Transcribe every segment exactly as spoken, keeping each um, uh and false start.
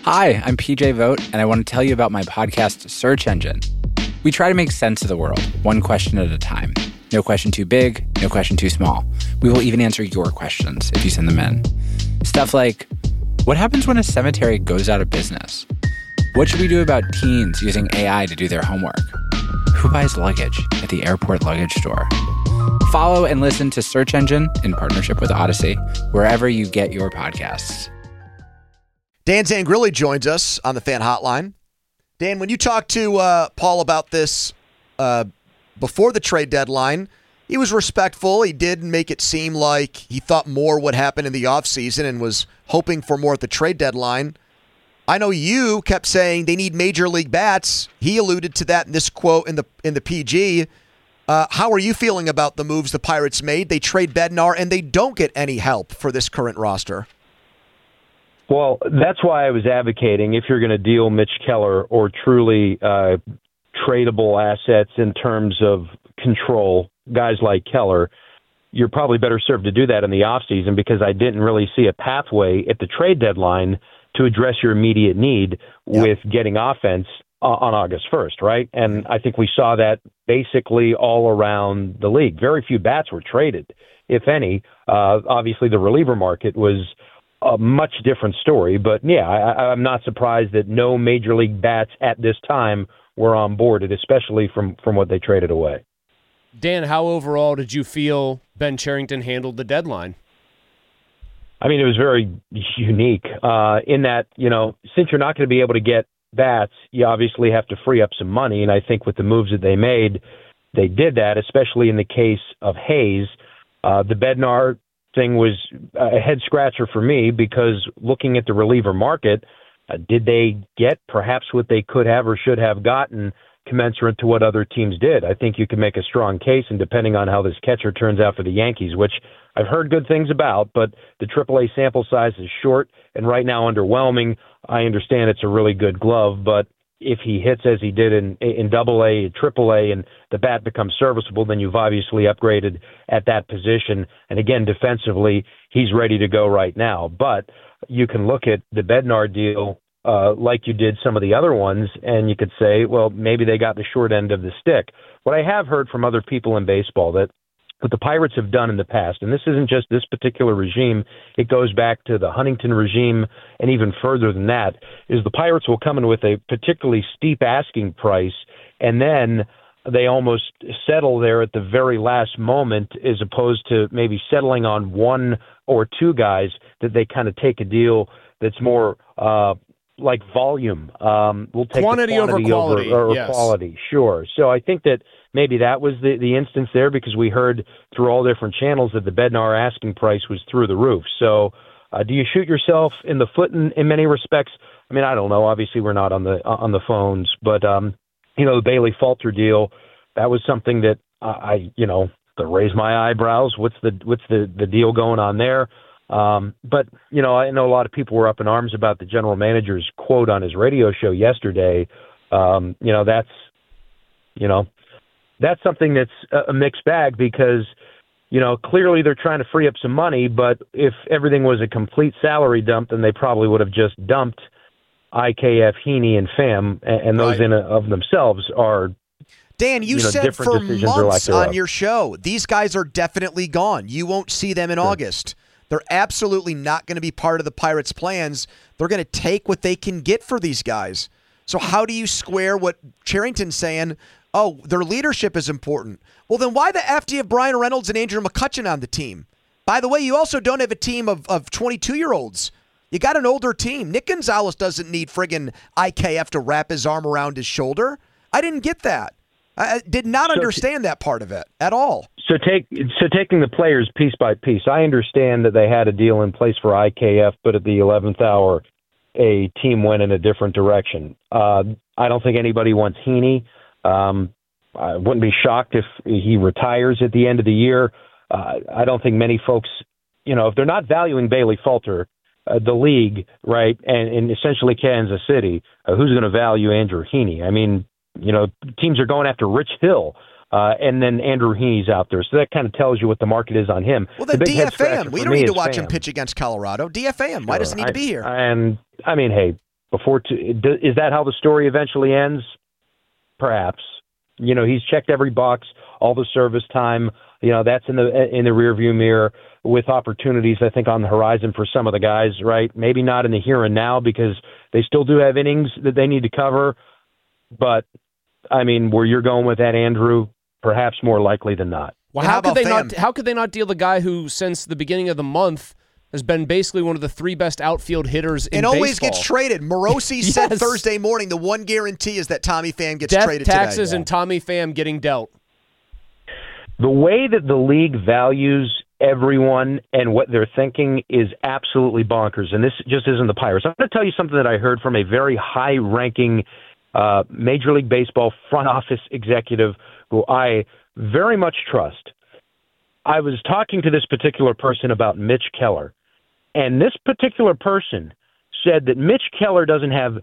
Hi, I'm P J Vogt, and I want to tell you about my podcast, Search Engine. We try to make sense of the world, one question at a time. No question too big, no question too small. We will even answer your questions if you send them in. Stuff like, what happens when a cemetery goes out of business? What should we do about teens using A I to do their homework? Who buys luggage at the airport luggage store? Follow and listen to Search Engine in partnership with Odyssey, wherever you get your podcasts. Dan Zangrilli joins us on the Fan Hotline. Dan, when you talked to uh, Paul about this uh, before the trade deadline, he was respectful. He did make it seem like he thought more would happen in the offseason and was hoping for more at the trade deadline. I know you kept saying they need major league bats. He alluded to that in this quote in the in the P G. Uh, how are you feeling about the moves the Pirates made? They trade Bednar, and they don't get any help for this current roster. Well, that's why I was advocating if you're going to deal Mitch Keller or truly uh, tradable assets in terms of control, guys like Keller, you're probably better served to do that in the offseason because I didn't really see a pathway at the trade deadline to address your immediate need yep. with getting offense on August first, right? And I think we saw that basically all around the league. Very few bats were traded, if any. Uh, obviously, the reliever market was a much different story, but yeah, I, I'm not surprised that no major league bats at this time were on board, especially from, from what they traded away. Dan, how overall did you feel Ben Cherington handled the deadline? I mean, it was very unique uh, in that, you know, since you're not going to be able to get bats, you obviously have to free up some money, and I think with the moves that they made, they did that, especially in the case of Hayes. Uh, the Bednar thing was a head scratcher for me because looking at the reliever market, uh, did they get perhaps what they could have or should have gotten commensurate to what other teams did? I think you can make a strong case, and depending on how this catcher turns out for the Yankees, which I've heard good things about, but the triple A sample size is short and right now underwhelming. I understand it's a really good glove, but if he hits as he did in in double A, triple A, and the bat becomes serviceable, then you've obviously upgraded at that position. And again, defensively, he's ready to go right now. But you can look at the Bednar deal uh, like you did some of the other ones, and you could say, well, maybe they got the short end of the stick. What I have heard from other people in baseball that what the Pirates have done in the past, and this isn't just this particular regime, it goes back to the Huntington regime and even further than that, is the Pirates will come in with a particularly steep asking price, and then they almost settle there at the very last moment as opposed to maybe settling on one or two guys that they kind of take a deal that's more uh, like volume. Um, we'll take quantity, the quantity over quality. Over, or yes. quality, sure. So I think that maybe that was the, the instance there because we heard through all different channels that the Bednar asking price was through the roof. So uh, do you shoot yourself in the foot in, in many respects? I mean, I don't know. Obviously, we're not on the on the phones, but um, you know, the Bailey Falter deal, that was something that I, I you know, to raise my eyebrows. What's the what's the, the deal going on there? Um, but, you know, I know a lot of people were up in arms about the general manager's quote on his radio show yesterday. Um, you know, that's, you know, that's something that's a mixed bag because, you know, clearly they're trying to free up some money, but if everything was a complete salary dump, then they probably would have just dumped I K F, Heaney, and Pham, and those right. in a, of themselves are Dan, you, you know, said for months on your show, these guys are definitely gone. You won't see them in sure. August. They're absolutely not going to be part of the Pirates' plans. They're going to take what they can get for these guys. So how do you square what Cherington's saying, oh, their leadership is important? Well, then why the F do you have Brian Reynolds and Andrew McCutchen on the team? By the way, you also don't have a team of, of twenty-two-year-olds. You got an older team. Nick Gonzalez doesn't need friggin' I K F to wrap his arm around his shoulder. I didn't get that. I did not understand that part of it at all. So take so taking the players piece by piece, I understand that they had a deal in place for I K F, but at the eleventh hour, a team went in a different direction. Uh, I don't think anybody wants Heaney. Um, I wouldn't be shocked if he retires at the end of the year. Uh, I don't think many folks, you know, if they're not valuing Bailey Falter, uh, the league, right, and, and essentially Kansas City, uh, who's going to value Andrew Heaney? I mean, you know, teams are going after Rich Hill, uh, and then Andrew Heaney's out there. So that kind of tells you what the market is on him. Well, then the D F A him. We don't need to watch Pham. him pitch against Colorado. D F A him. Sure. Why does he need I, to be here? And, I mean, hey, before. To, is that how the story eventually ends? Perhaps. You know, he's checked every box, all the service time. You know, that's in the in the rearview mirror with opportunities, I think, on the horizon for some of the guys, right? Maybe not in the here and now because they still do have innings that they need to cover. But, I mean, where you're going with that, Andrew, perhaps more likely than not. Well, how, how could they Pham? not? How could they not deal the guy who, since the beginning of the month, has been basically one of the three best outfield hitters in and baseball? And always gets traded. Morosi yes. said Thursday morning, the one guarantee is that Tommy Pham gets Death, traded taxes, today. and Tommy Pham getting dealt. The way that the league values everyone and what they're thinking is absolutely bonkers, and this just isn't the Pirates. I'm going to tell you something that I heard from a very high-ranking uh, Major League Baseball front office executive who I very much trust. I was talking to this particular person about Mitch Keller, and this particular person said that Mitch Keller doesn't have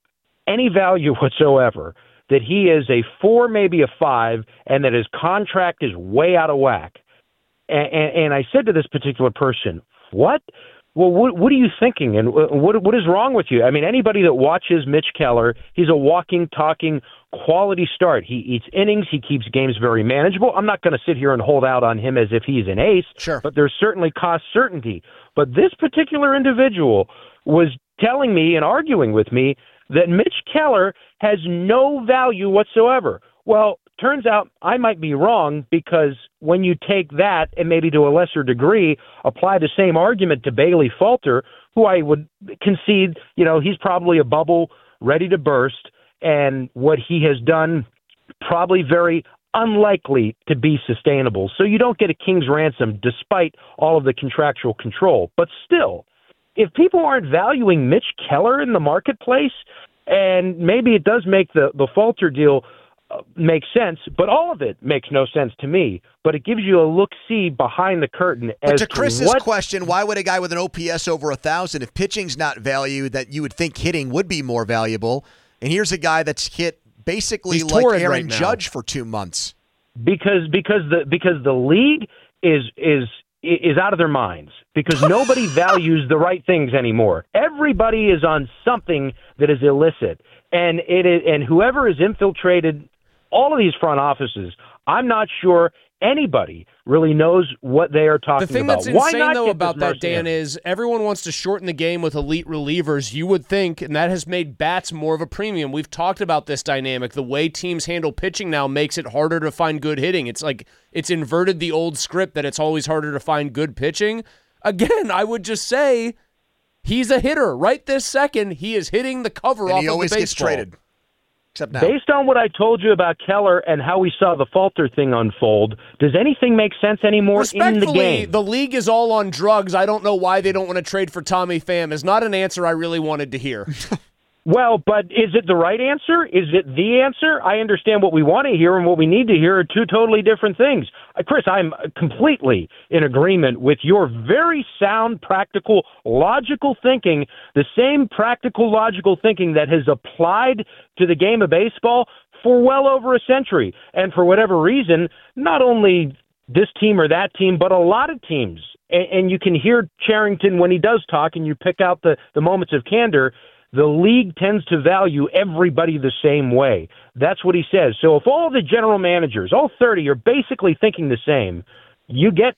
any value whatsoever, that he is a four, maybe a five, and that his contract is way out of whack. And, and, and I said to this particular person, what? Well, what, what are you thinking? And what what is wrong with you? I mean, anybody that watches Mitch Keller, he's a walking, talking, quality start. He eats innings. He keeps games very manageable. I'm not going to sit here and hold out on him as if he's an ace, sure. but there's certainly cost certainty. But this particular individual was telling me and arguing with me that Mitch Keller has no value whatsoever. Well, turns out I might be wrong, because when you take that and maybe to a lesser degree apply the same argument to Bailey Falter, who I would concede, you know, he's probably a bubble ready to burst, and what he has done probably very unlikely to be sustainable. So you don't get a king's ransom despite all of the contractual control. But still, if people aren't valuing Mitch Keller in the marketplace, and maybe it does make the, the Falter deal uh, make sense, but all of it makes no sense to me. But it gives you a look-see behind the curtain. But as to Chris's to what... question, why would a guy with an O P S over one thousand, if pitching's not valued, that you would think hitting would be more valuable? And here's a guy that's hit basically He's like Aaron right Judge for two months. Because because the because the league is is is out of their minds, because nobody values the right things anymore. Everybody is on something that is illicit, and it is, and whoever has infiltrated all of these front offices, I'm not sure anybody really knows what they are talking about. The thing about. that's Why insane, not though, about that, Dan, in? is everyone wants to shorten the game with elite relievers, you would think, and that has made bats more of a premium. We've talked about this dynamic. The way teams handle pitching now makes it harder to find good hitting. It's like it's inverted the old script that it's always harder to find good pitching. Again, I would just say he's a hitter. Right this second, he is hitting the cover and off he of always the baseball. gets traded. Except now. Based on what I told you about Keller and how we saw the Falter thing unfold, does anything make sense anymore in the game? The league is all on drugs. I don't know why they don't want to trade for Tommy Pham is not an answer I really wanted to hear. Well, but is it the right answer? Is it the answer? I understand what we want to hear and what we need to hear are two totally different things. Uh, Chris, I'm completely in agreement with your very sound, practical, logical thinking, the same practical, logical thinking that has applied to the game of baseball for well over a century. And for whatever reason, not only this team or that team, but a lot of teams. And, and you can hear Cherington when he does talk, and you pick out the, the moments of candor. The league tends to value everybody the same way. That's what he says. So if all the general managers, all thirty, are basically thinking the same, you get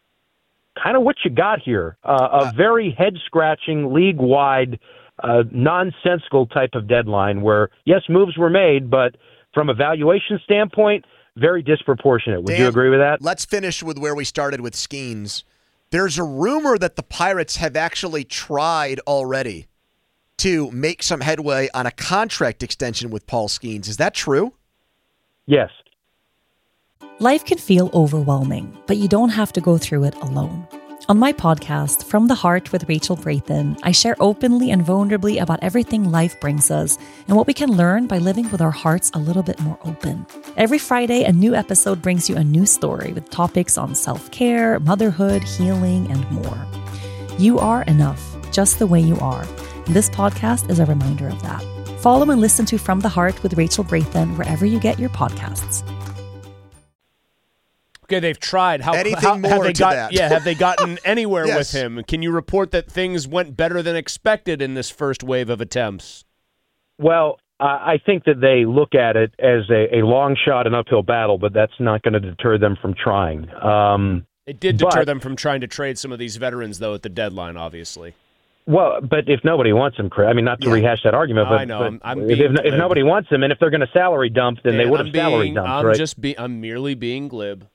kind of what you got here, uh, a very head-scratching, league-wide, uh, nonsensical type of deadline where, yes, moves were made, but from a valuation standpoint, very disproportionate. Would Dan, you agree with that? Let's finish with where we started with Skeens. There's a rumor that the Pirates have actually tried already to make some headway on a contract extension with Paul Skeens. Is that true? Yes. Life can feel overwhelming, but you don't have to go through it alone. On my podcast, From the Heart with Rachel Brathen, I share openly and vulnerably about everything life brings us and what we can learn by living with our hearts a little bit more open. Every Friday, a new episode brings you a new story with topics on self-care, motherhood, healing, and more. You are enough, just the way you are. And this podcast is a reminder of that. Follow and listen to From the Heart with Rachel Brathen wherever you get your podcasts. Okay, they've tried. How, Anything how more have they to got, that? Yeah, have they gotten anywhere Yes. with him? Can you report that things went better than expected in this first wave of attempts? Well, I think that they look at it as a, a long shot and uphill battle, but that's not going to deter them from trying. Um, It did deter but, them from trying to trade some of these veterans, though, at the deadline, obviously. Well, but if nobody wants him, Chris, I mean, not to Yeah. rehash that argument, but, I know. but I'm- I'm if, being if, if glib. nobody wants him, and if they're going to salary dump, then they Dan, would have I'm salary being- dumped, I'm right? just be, I'm merely being glib.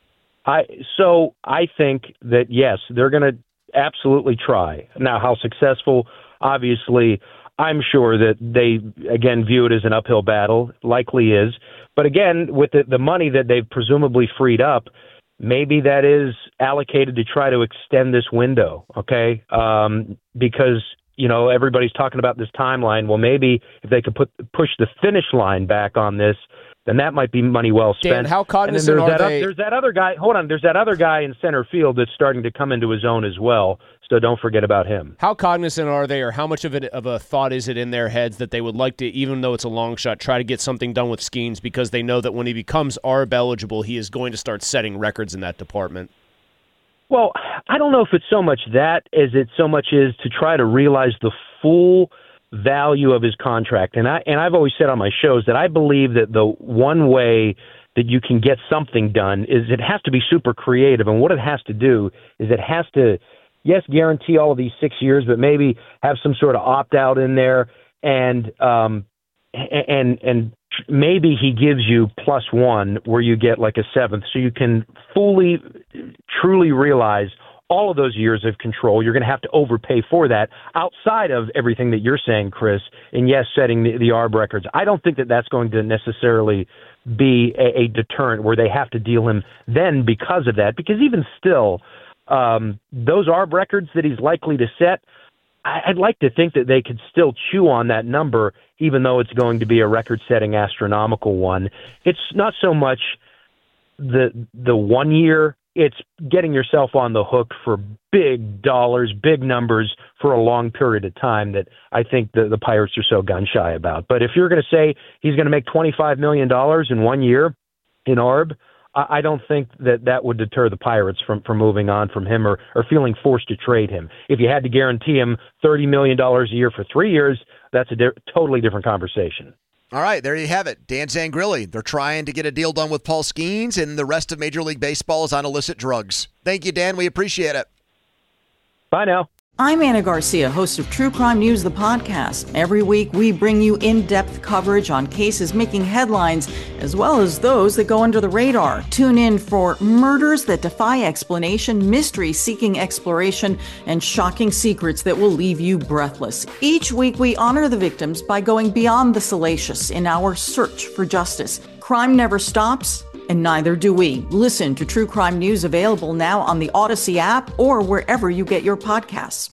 I so I think that yes, they're going to absolutely try. Now, how successful? Obviously, I'm sure that they again view it as an uphill battle. Likely is, but again, with the, the money that they've presumably freed up, maybe that is allocated to try to extend this window. Okay, um, because you know everybody's talking about this timeline. Well, maybe if they could put push the finish line back on this, then that might be money well spent. Dan, how And then cognizant there's are that, they? There's that other guy. Hold on. There's that other guy in center field that's starting to come into his own as well. So don't forget about him. How cognizant are they, or how much of it of a thought is it in their heads that they would like to, even though it's a long shot, try to get something done with Skeens because they know that when he becomes A R B eligible, he is going to start setting records in that department? Well, I don't know if it's so much that as it so much is to try to realize the full value of his contract. And I and I've always said on my shows that I believe that the one way that you can get something done is it has to be super creative. And what it has to do is it has to, yes, guarantee all of these six years, but maybe have some sort of opt out in there, and um and and maybe he gives you plus one where you get like a seventh, so you can fully, truly realize all of those years of control. You're going to have to overpay for that outside of everything that you're saying, Chris, and yes, setting the, the A R B records. I don't think that that's going to necessarily be a, a deterrent where they have to deal him then because of that, because even still, um, those A R B records that he's likely to set, I, I'd like to think that they could still chew on that number, even though it's going to be a record-setting astronomical one. It's not so much the the one year, it's getting yourself on the hook for big dollars, big numbers for a long period of time that I think the, the Pirates are so gun-shy about. But if you're going to say he's going to make twenty-five million dollars in one year in A R B, I, I don't think that that would deter the Pirates from, from moving on from him or, or feeling forced to trade him. If you had to guarantee him thirty million dollars a year for three years, that's a di- totally different conversation. All right, there you have it. Dan Zangrilli. They're trying to get a deal done with Paul Skeens, and the rest of Major League Baseball is on illicit drugs. Thank you, Dan. We appreciate it. Bye now. I'm Anna Garcia, host of True Crime News, the podcast. Every week, we bring you in-depth coverage on cases making headlines, as well as those that go under the radar. Tune in for murders that defy explanation, mysteries seeking exploration, and shocking secrets that will leave you breathless. Each week, we honor the victims by going beyond the salacious in our search for justice. Crime never stops, and neither do we. Listen to True Crime News, available now on the Odyssey app or wherever you get your podcasts.